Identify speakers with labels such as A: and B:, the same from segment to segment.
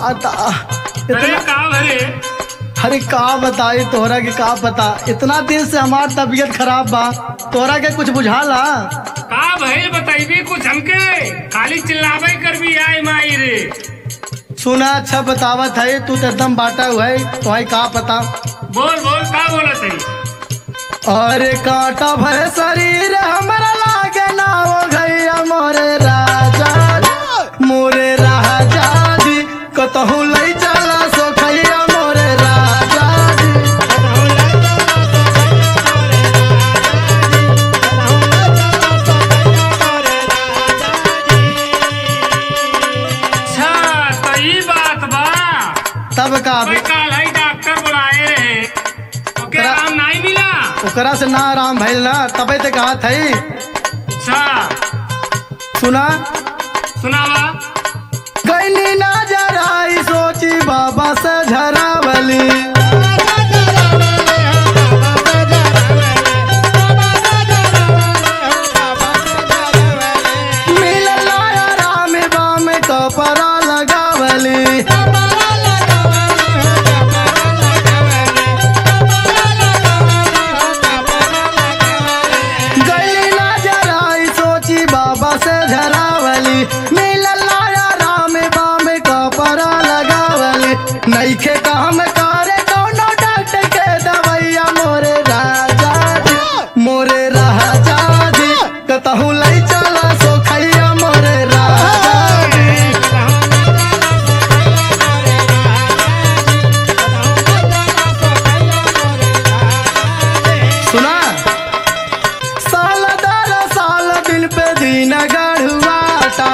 A: दुखाता।
B: अरे का भरे
A: अरे का बताई तोहरा के का पता, इतना दिन से हमार तबीयत खराब बा, तोहरा के कुछ बुझाला?
B: का भइल बताइबी कुछ हमके, खाली चिल्लावे कर भी आए माई रे।
A: सुना अच्छा बतावत है, तू तो एकदम बाटा हुआ है, तुम्हें का पता?
B: बोल बोल का बोलत है?
A: अरे कांटा भरे शरीर हमारा लागे ना हो गैया मोरे राजा, मोरे राजा जी कतहु लई चला सो खैया मोरे राजा जी।
B: अच्छा तो ई बात बा।
A: तब का
B: भाई काल है डॉक्टर बुलाए रहे, ओके आराम नहीं मिला।
A: ओकरा से ना आराम भइल ना, तबे ते कहा थई।
B: अच्छा
A: सुना
B: सुनावा।
A: गईनी ना जराई सोची बाबा से झरावली, मिलल लाया राम बाम कपड़ा लगावली। गईली ना जराई सोची बाबा से झरावली, मिलल लाया राम बाम कपड़ा लगावली। नईखे काम करे कौनो डॉक्टर के दवैया मोरे राजा जी, मोरे राजा जी कतहु लई चला सो खैया मोरे राजा जी। सुना साल दर साल दिन पे दिन गढ़ुआता,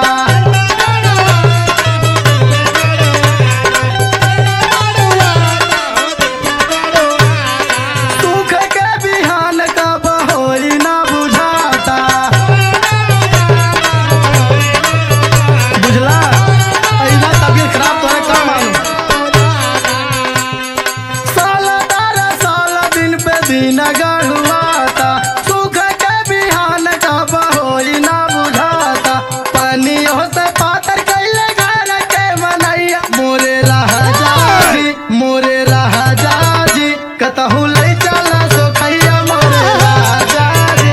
A: सुख के बिहान का बहोरी ना बुझाता। बुझला ऐना तबीयत खराब तोरे का मालूम। साल दर साल दिन पे दिन गढ़ुआता, सुख के बिहान का बहोरी ना बुझाता। पानियों से पातर कैले घर के मनैया मोरे राजा जी, मोरे राजा जी कतहु लई चला सो खैया मोरे राजा जी।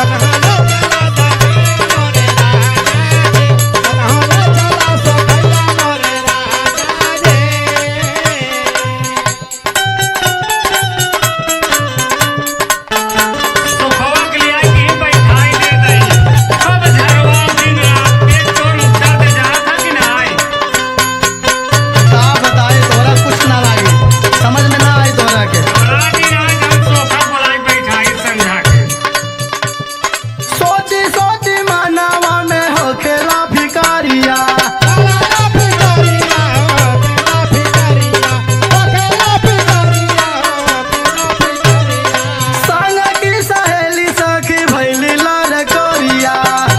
B: सुखवा के लिए की बैठाई दे गई, सब झरवा दिन रात पेट तोड़ उठा दे जा था कि ना आए।
A: का बताए तोरा कुछ ना लागी, समझ में ना आई तोरा के।
B: आज ही आज हम सोफा बुलाई बैठाई समझा के।
A: सोची सोची मानवा में हो खेला भिकारिया, संग की सहेली सखी भैली लड़कोरिया।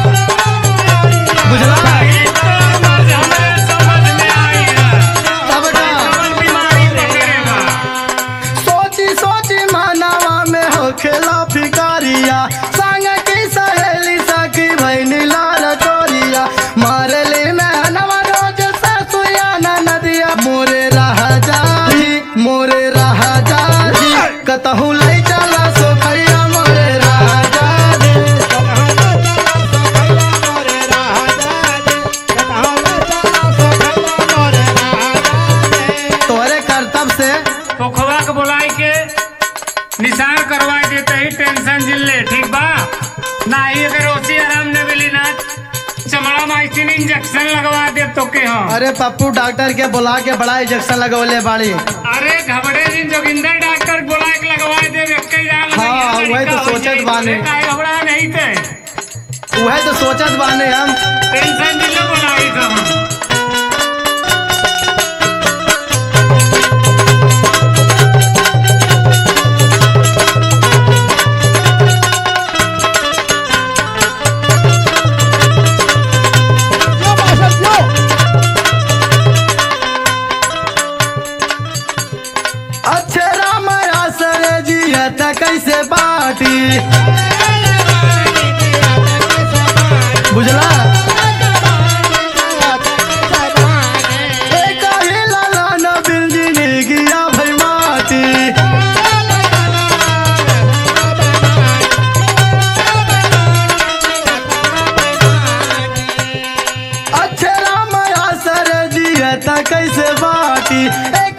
A: बुझला
B: ई तो मर्ज हमें समझ में आई है,
A: तब का
B: कौन बीमारी पकड़ेगा।
A: सोची सोची मानवा में हो खेला भिकारिया, संग की सहेली सखी भैली लड़कोरिया। मारली में नवा रोज ससुया नदिया मोरे राजा जी, मोरे राजा जी कतहु लई चला सो खैया मोरे राजा जी। तोरे कर्तव्य से
B: सुखवा के बुलाई के निशान करवा देते ही टेंशन जिल ले, ठीक बा ना ही अगर ओसी आराम न मिली ना चमड़ा माइसिन इंजेक्शन लगवा दे तो के हम।
A: अरे पप्पू डॉक्टर के बुला के बड़ा इंजेक्शन लगवले बाड़ी।
B: अरे घबड़े दिन जोगिंदर डॉक्टर बुला के लगवा दे व्यक्ति जान
A: हाँ, वही तो सोचत बानी।
B: घबरा नहीं थे,
A: वह तो सोचत बाने हम।
B: टेंशन जिल बुलाई तो हम।
A: अच्छे राम आसरे जी त कैसे बाटी, बुझला एक